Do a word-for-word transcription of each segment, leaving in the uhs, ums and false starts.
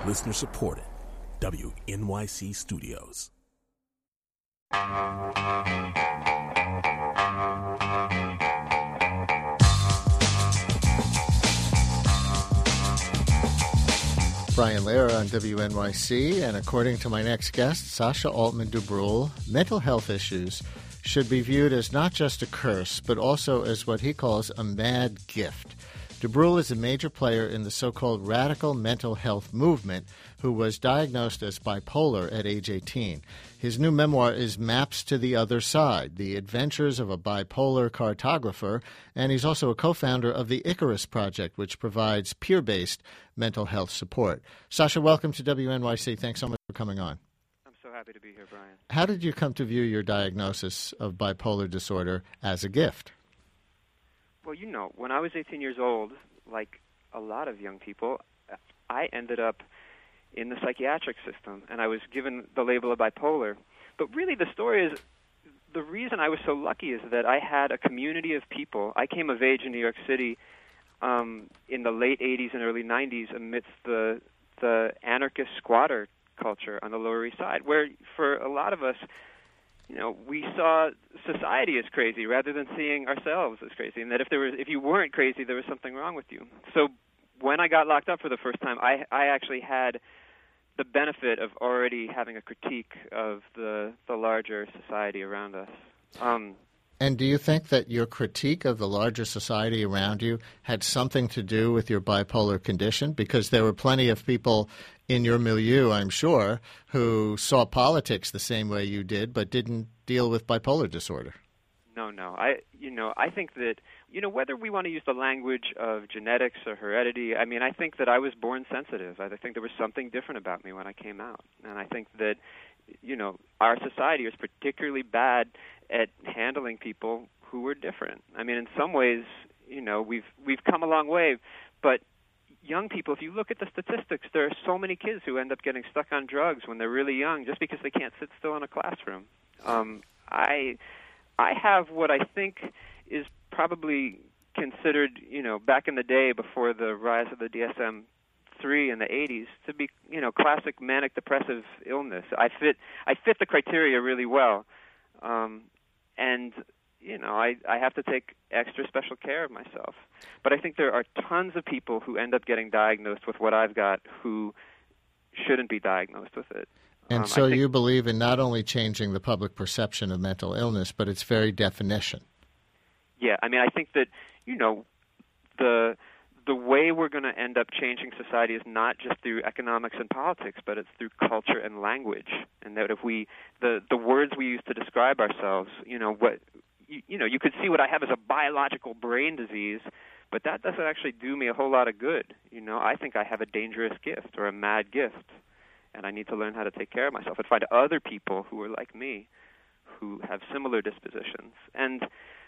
Listener supported. W N Y C Studios. Brian Lehrer on W N Y C, and according to my next guest, Sasha Altman-Dubrul, mental health issues should be viewed as not just a curse, but also as what he calls a mad gift. Dubrul is a major player in the so-called radical mental health movement who was diagnosed as bipolar at age eighteen. His new memoir is Maps to the Other Side, The Adventures of a Bipolar Cartographer, and he's also a co-founder of the Icarus Project, which provides peer-based mental health support. Sasha, welcome to W N Y C. Thanks so much for coming on. I'm so happy to be here, Brian. How did you come to view your diagnosis of bipolar disorder as a gift? Well, you know, when I was eighteen years old, like a lot of young people, I ended up in the psychiatric system, and I was given the label of bipolar. But really the story is, the reason I was so lucky is that I had a community of people. I came of age in New York City um, in the late eighties and early nineties amidst the the anarchist squatter culture on the Lower East Side, where for a lot of us, you know, we saw society as crazy rather than seeing ourselves as crazy, and that if there was, if you weren't crazy, there was something wrong with you. So when I got locked up for the first time, I, I actually had the benefit of already having a critique of the, the larger society around us. Um, and do you think that your critique of the larger society around you had something to do with your bipolar condition? Because there were plenty of people in your milieu, I'm sure, who saw politics the same way you did, but didn't deal with bipolar disorder. No, no. I, you know, I think that, you know, whether we want to use the language of genetics or heredity, I mean, I think that I was born sensitive. I think there was something different about me when I came out. And I think that, you know, our society is particularly bad at handling people who were different. I mean, in some ways, you know, we've we've come a long way, but young people, if you look at the statistics, there are so many kids who end up getting stuck on drugs when they're really young just because they can't sit still in a classroom. Um, I I have what I think is probably considered, you know, back in the day before the rise of the D S M three in the eighties, to be, you know, classic manic depressive illness. I fit I fit the criteria really well. Um, and you know, I, I have to take extra special care of myself. But I think there are tons of people who end up getting diagnosed with what I've got who shouldn't be diagnosed with it. And um, so think, you believe in not only changing the public perception of mental illness, but its very definition. Yeah, I mean, I think that, you know, the the way we're going to end up changing society is not just through economics and politics, but it's through culture and language. And that if we, the, the words we use to describe ourselves, you know, what, you, you know, you could see what I have as a biological brain disease, but that doesn't actually do me a whole lot of good. You know, I think I have a dangerous gift or a mad gift, and I need to learn how to take care of myself and find other people who are like me, who have similar dispositions. And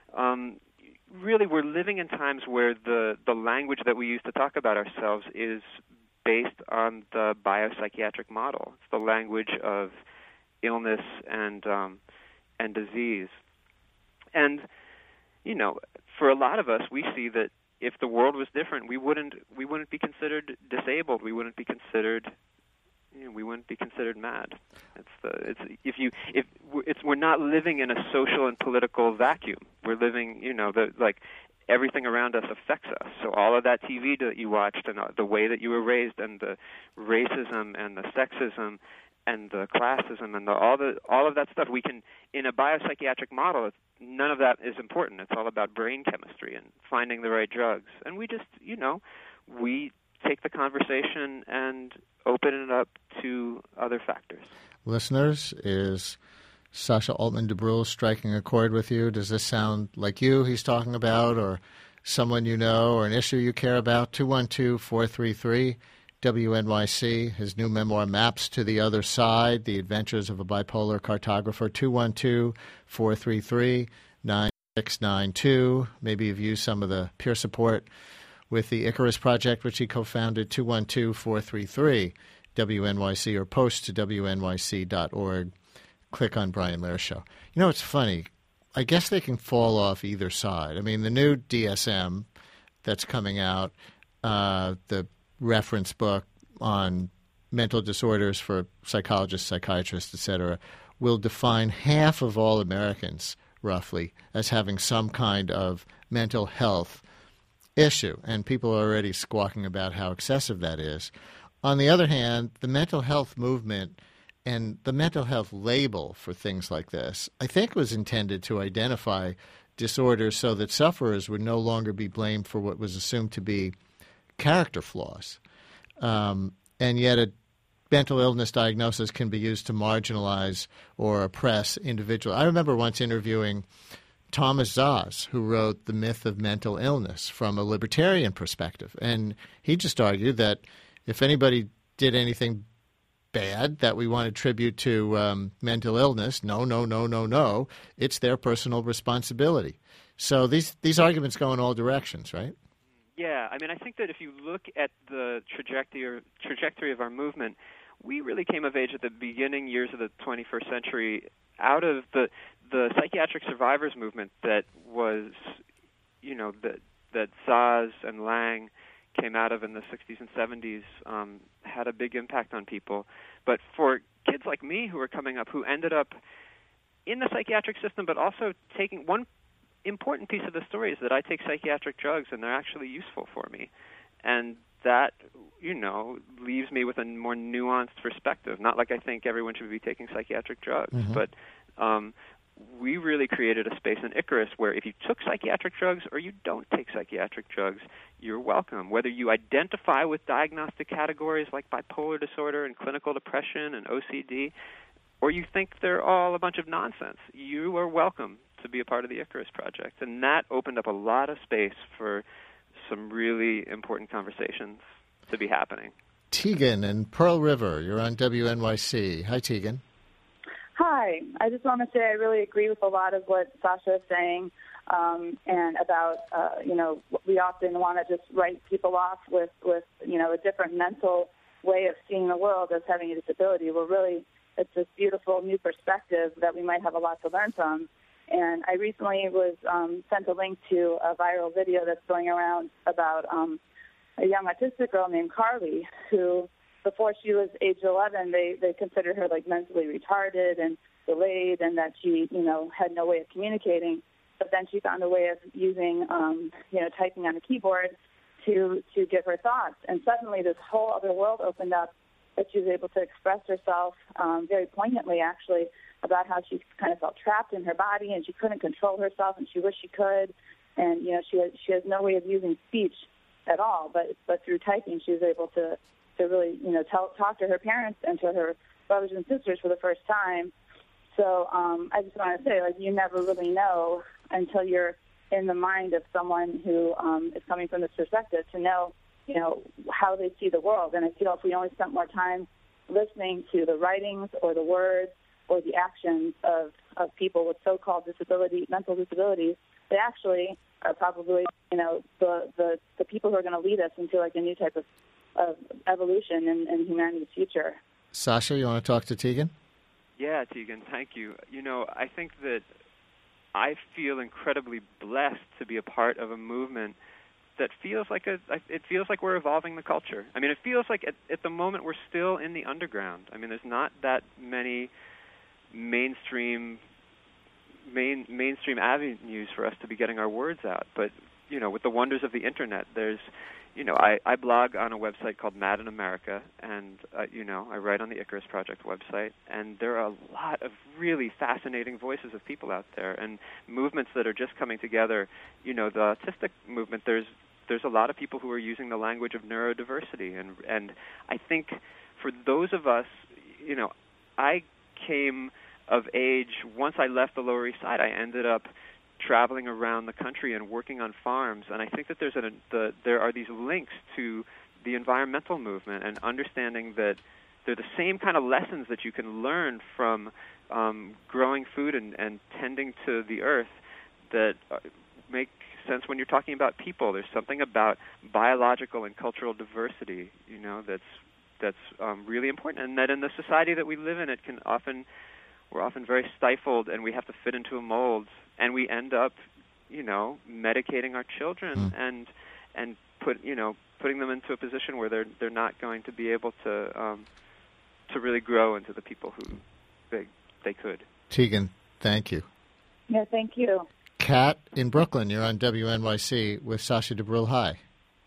um, really, we're living in times where the, the language that we use to talk about ourselves is based on the biopsychiatric model. It's the language of illness and um, and disease. And, you know, for a lot of us, we see that if the world was different, we wouldn't we wouldn't be considered disabled. We wouldn't be considered you know, we wouldn't be considered mad. It's the it's if you if it's we're not living in a social and political vacuum. We're living, you know, the like everything around us affects us. So all of that T V that you watched and the way that you were raised and the racism and the sexism and the classism and the, all the all of that stuff, we can, in a biopsychiatric model, it's, none of that is important. It's all about brain chemistry and finding the right drugs. And we just, you know, we take the conversation and open it up to other factors. Listeners, is Sasha Altman-Dubrul striking a chord with you? Does this sound like you he's talking about, or someone you know, or an issue you care about? two one two, four three three, W N Y C. His new memoir, Maps to the Other Side, The Adventures of a Bipolar Cartographer, two one two, four three three, nine six nine two. Maybe you've used some of the peer support with the Icarus Project, which he co-founded, two one two, four three three, W N Y C, or post to W N Y C dot org. Click on Brian Lehrer Show. You know, it's funny. I guess they can fall off either side. I mean, the new D S M that's coming out, uh, the reference book on mental disorders for psychologists, psychiatrists, et cetera, will define half of all Americans, roughly, as having some kind of mental health issue. And people are already squawking about how excessive that is. On the other hand, the mental health movement and the mental health label for things like this, I think, was intended to identify disorders so that sufferers would no longer be blamed for what was assumed to be character flaws. Um, and yet a mental illness diagnosis can be used to marginalize or oppress individuals. I remember once interviewing Thomas Szasz, who wrote The Myth of Mental Illness from a libertarian perspective. And he just argued that if anybody did anything bad that we want to attribute to um, mental illness, no, no, no, no, no, it's their personal responsibility. So these, these arguments go in all directions, right? Yeah, I mean, I think that if you look at the trajectory trajectory of our movement, we really came of age at the beginning years of the twenty-first century out of the the psychiatric survivors movement that was, you know, that that Szasz and Lang came out of in the sixties and seventies, um, had a big impact on people. But for kids like me who were coming up, who ended up in the psychiatric system, but also taking one important piece of the story is that I take psychiatric drugs and they're actually useful for me. And that, you know, leaves me with a more nuanced perspective. Not like I think everyone should be taking psychiatric drugs, mm-hmm. but um, we really created a space in Icarus where if you took psychiatric drugs or you don't take psychiatric drugs, you're welcome. Whether you identify with diagnostic categories like bipolar disorder and clinical depression and O C D, or you think they're all a bunch of nonsense, you are welcome to be a part of the Icarus Project. And that opened up a lot of space for some really important conversations to be happening. Tegan in Pearl River, you're on W N Y C. Hi, Tegan. Hi. I just want to say I really agree with a lot of what Sasha is saying um, and about, uh, you know, we often want to just write people off with, with, you know, a different mental way of seeing the world as having a disability. Well, really, it's this beautiful new perspective that we might have a lot to learn from. And I recently was um, sent a link to a viral video that's going around about um, a young autistic girl named Carly who, before she was age eleven, they, they considered her like mentally retarded and delayed and that she, you know, had no way of communicating. But then she found a way of using, um, you know, typing on a keyboard to, to give her thoughts. And suddenly this whole other world opened up that she was able to express herself um, very poignantly, actually, about how she kind of felt trapped in her body and she couldn't control herself and she wished she could. And, you know, she has, she has no way of using speech at all, but but through typing she was able to, to really, you know, tell, talk to her parents and to her brothers and sisters for the first time. So um, I just want to say, like, you never really know until you're in the mind of someone who um, is coming from this perspective to know, you know, how they see the world. And I feel if we only spent more time listening to the writings or the words or the actions of, of people with so-called disability, mental disabilities, they actually are probably, you know, the, the, the people who are going to lead us into, like, a new type of, of evolution in, in humanity's future. Sasha, you want to talk to Tegan? Yeah, Tegan, thank you. You know, I think that I feel incredibly blessed to be a part of a movement that feels like a, it feels like we're evolving the culture. I mean, it feels like at, at the moment we're still in the underground. I mean, there's not that many mainstream main mainstream avenues for us to be getting our words out. But, you know, with the wonders of the internet, there's, you know, I, I blog on a website called Mad in America, and, uh, you know, I write on the Icarus Project website, and there are a lot of really fascinating voices of people out there and movements that are just coming together. You know, the autistic movement, there's there's a lot of people who are using the language of neurodiversity, and and I think for those of us, you know, I came of age, once I left the Lower East Side, I ended up traveling around the country and working on farms, and I think that there's a, the, there are these links to the environmental movement and understanding that they're the same kind of lessons that you can learn from um, growing food and, and tending to the earth that uh, make sense when you're talking about people. There's something about biological and cultural diversity, you know, that's that's um, really important, and that in the society that we live in, it can often we're often very stifled, and we have to fit into a mold, and we end up, you know, medicating our children mm. and and put, you know, putting them into a position where they're they're not going to be able to um, to really grow into the people who they they could. Tegan, thank you. Yeah, thank you. Kat in Brooklyn, you're on W N Y C with Sasha DeBrule. Hi.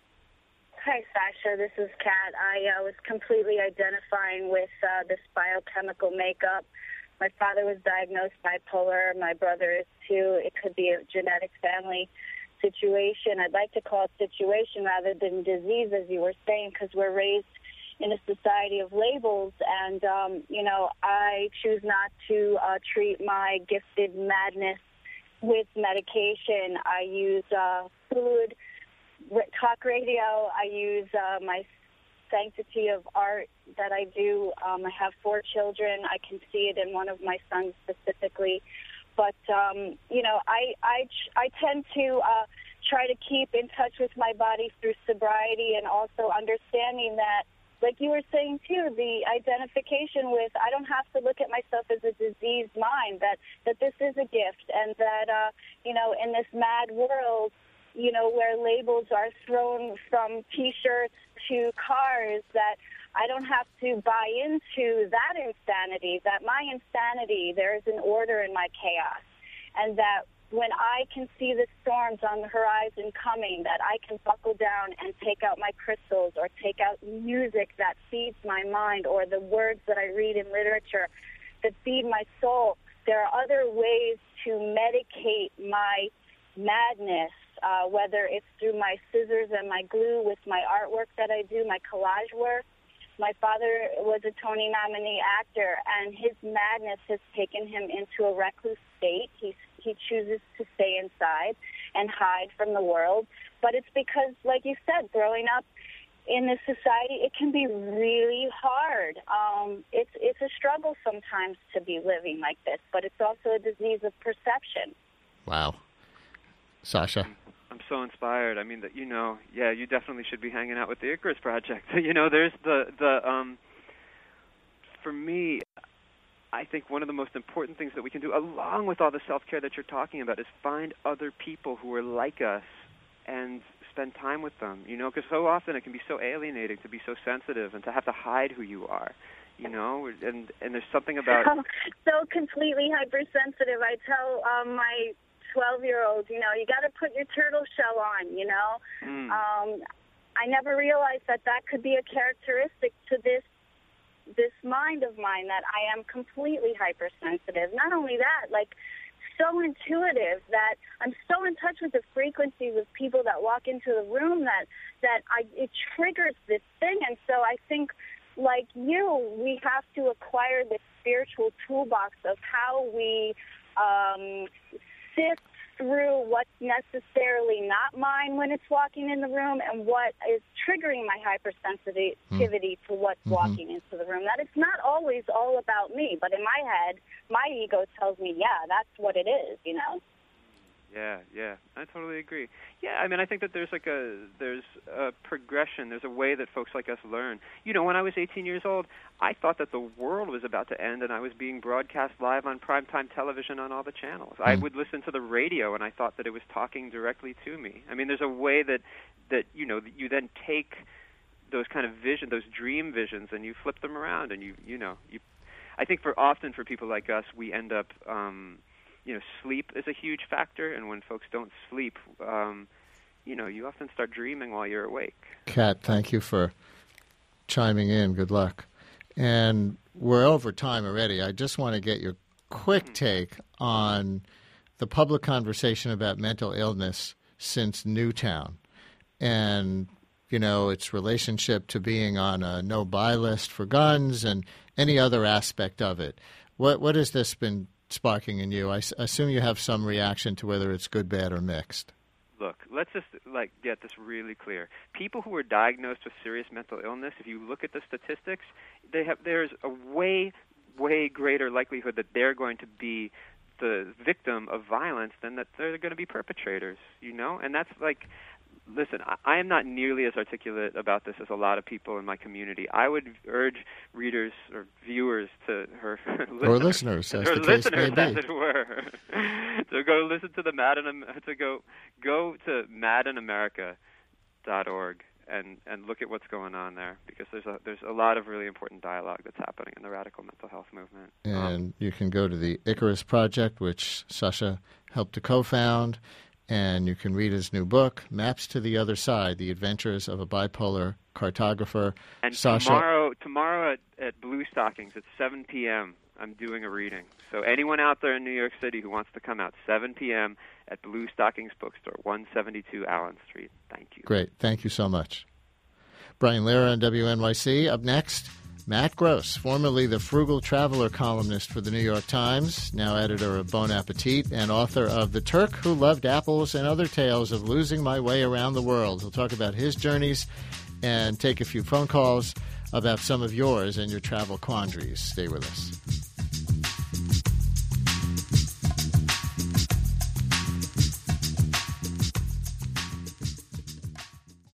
Hi, Sasha. This is Kat. I uh, was completely identifying with uh, this biochemical makeup. My father was diagnosed bipolar. My brother is too. It could be a genetic family situation. I'd like to call it situation rather than disease, as you were saying, because we're raised in a society of labels. And, um, you know, I choose not to uh, treat my gifted madness with medication. I use uh, food, talk radio. I use uh, my sanctity of art that I do. Um, I have four children. I can see it in one of my sons specifically. But, um, you know, I, I, I tend to uh, try to keep in touch with my body through sobriety and also understanding that, like you were saying, too, the identification with I don't have to look at myself as a diseased mind, that, that this is a gift, and that, uh, you know, in this mad world, you know, where labels are thrown from T-shirts to cars, that I don't have to buy into that insanity, that my insanity, there is an order in my chaos, and that when I can see the storms on the horizon coming, that I can buckle down and take out my crystals or take out music that feeds my mind or the words that I read in literature that feed my soul. There are other ways to medicate my madness, uh, whether it's through my scissors and my glue with my artwork that I do, my collage work. My father was a Tony nominee actor, and his madness has taken him into a recluse state. He's, he chooses to stay inside and hide from the world. But it's because, like you said, growing up in this society, it can be really hard. Um, it's, it's a struggle sometimes to be living like this, but it's also a disease of perception. Wow. Sasha? I'm so inspired. I mean, that you know, yeah, you definitely should be hanging out with the Icarus Project. you know, there's the the um. For me, I think one of the most important things that we can do, along with all the self-care that you're talking about, is find other people who are like us and spend time with them. You know, because so often it can be so alienating to be so sensitive and to have to hide who you are. You know, and and there's something about so completely hypersensitive. I tell um, my twelve-year-old, you know, you got to put your turtle shell on, you know. Mm. Um, I never realized that that could be a characteristic to this this mind of mine, that I am completely hypersensitive. Not only that, like, so intuitive that I'm so in touch with the frequencies of people that walk into the room that, that I, it triggers this thing. And so I think, like you, we have to acquire this spiritual toolbox of how we um, sift through what's necessarily not mine when it's walking in the room and what is triggering my hypersensitivity mm. to what's mm-hmm. walking into the room. That it's not always all about me, but in my head, my ego tells me, yeah, that's what it is, you know? Yeah, yeah, I totally agree. Yeah, I mean, I think that there's like a there's a progression. There's a way that folks like us learn. You know, when I was eighteen years old, I thought that the world was about to end, and I was being broadcast live on primetime television on all the channels. Mm. I would listen to the radio, and I thought that it was talking directly to me. I mean, there's a way that that you know that you then take those kind of vision, those dream visions, and you flip them around, and you you know you. I think for often for people like us, we end up. Um, You know, sleep is a huge factor, and when folks don't sleep, um, you know, you often start dreaming while you're awake. Kat, thank you for chiming in. Good luck. And we're over time already. I just want to get your quick take on the public conversation about mental illness since Newtown and, you know, its relationship to being on a no-buy list for guns and any other aspect of it. What What has this been sparking in you? I s- assume you have some reaction to whether it's good, bad, or mixed. Look, let's just like get this really clear. People who are diagnosed with serious mental illness, if you look at the statistics, they have there's a way, way greater likelihood that they're going to be the victim of violence than that they're going to be perpetrators, you know? And that's like, listen, I, I am not nearly as articulate about this as a lot of people in my community. I would urge readers or viewers to her listeners, or listeners, as or the case listeners, may be, as it were, to go listen to the Mad in, to go go to mad in america dot org and, and look at what's going on there, because there's a there's a lot of really important dialogue that's happening in the radical mental health movement. And um, you can go to the Icarus Project, which Sasha helped to co-found, and you can read his new book, Maps to the Other Side, The Adventures of a Bipolar Cartographer. And Sasha, tomorrow, tomorrow at, at Blue Stockings at seven p.m., I'm doing a reading. So anyone out there in New York City who wants to come out, seven p.m. at Blue Stockings Bookstore, one seventy-two Allen Street. Thank you. Great. Thank you so much. Brian Lehrer on W N Y C. Up next, Matt Gross, formerly the Frugal Traveler columnist for the New York Times, now editor of Bon Appetit and author of The Turk Who Loved Apples and Other Tales of Losing My Way Around the World. He'll talk about his journeys and take a few phone calls about some of yours and your travel quandaries. Stay with us.